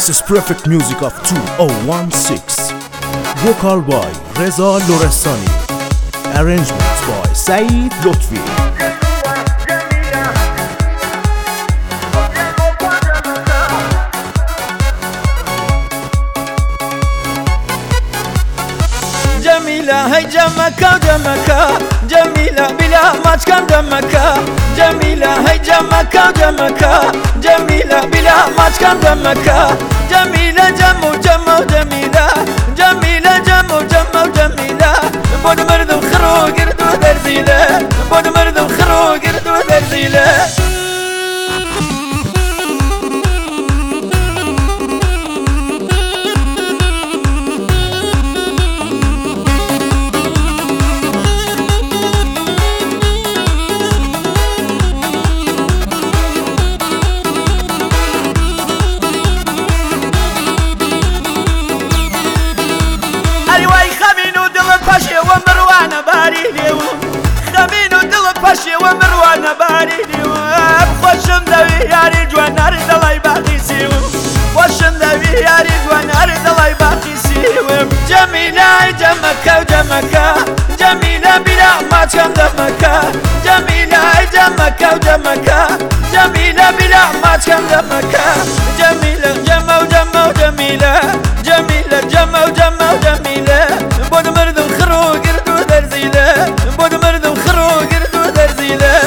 This is perfect music of 2016. Vocal by Reza Lorestani. Arrangements by Saeed Lotfi. جميلة هي جمك ودمك جميلة بلا ما تكم دمك جميلة هي جمك ودمك جميلة بلا ما تكم دمك جميلة جمو جمو جميلة جميلة جمو جمو جميلة بود مرد وخروج يردو درزيلة بود مرد وخروج يردو درزيلة پاشی و مروانه باری دیو خمین و دل پاشی و مروانه باری دیو خوشم دوی یاری جوانار دلای باقی سیو خوشم دوی یاری جوانار دلای باقی سیو جمیله جمکه و جمکه جمیله بلا ما کم دمکه جمیله جمکه و جمکه جمیله بلا ما کم دمکه جمیله جمو جمو جمیله جمیله جمو جمو جمیله بود مرد وخروج يردو درزيله بود مرد وخروج يردو درزيله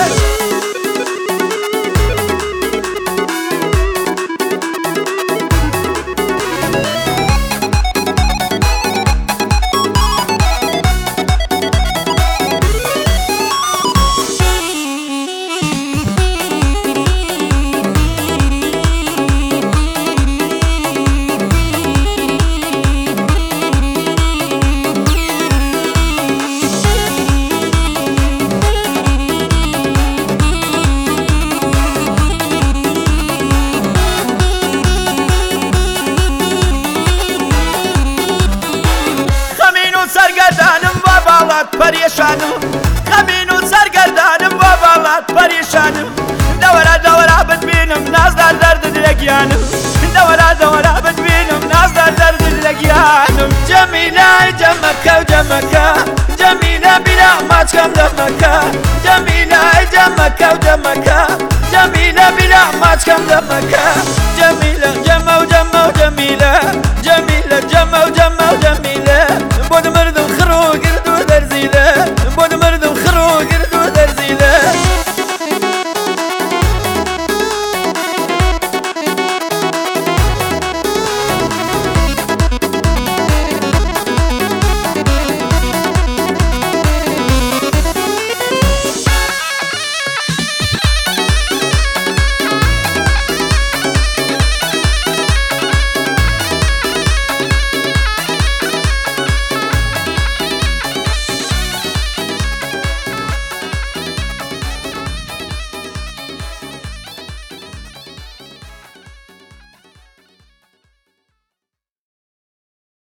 پریشانم خمین و سرگردانم و بالات پریشانم دورا دورا بتبینم ناز در درد دلگیانم دورا دورا بتبینم ناز در درد دلگیانم جمیله جمکه و جمکه جمیله بلا ما کم دمکه جمیله جمکه و جمکه جمیله بلا ما کم دمکه